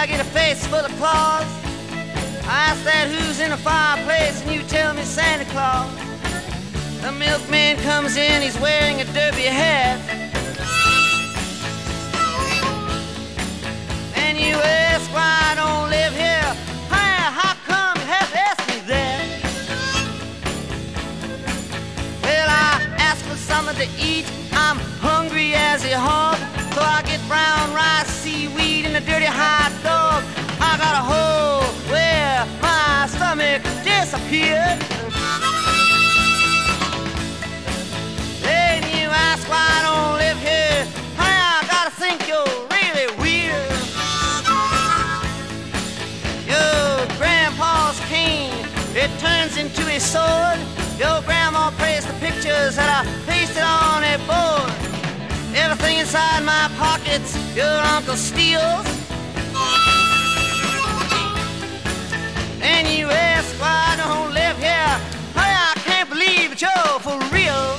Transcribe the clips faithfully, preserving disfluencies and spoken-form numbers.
I get a face full of claws. I ask that who's in the fireplace, and you tell me Santa Claus. The milkman comes in, he's wearing a derby hat. And you ask why I don't live here. Hey, how come you have to ask me that? Well, I ask for something to eat. I'm hungry as a hog, so I get brown rice, seaweed, and a dirty hot dog. I got a hole where my stomach disappeared. Then you ask why I don't live here. Hey, I gotta think you're really weird. Your grandpa's cane, it turns into a sword. Your grandma praised the pictures that I pasted on a board. Everything inside my pockets your uncle steals. And you ask why I don't live here. Hey, I can't believe it, you're for real.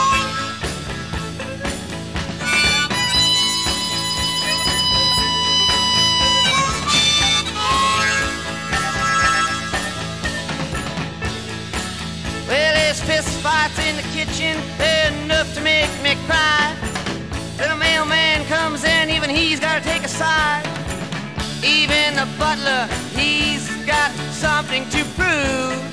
Well, there's fist fights in the kitchen, they're enough to make me cry. The mailman comes in, even he's gotta take a side. Even the butler, he's got something to prove.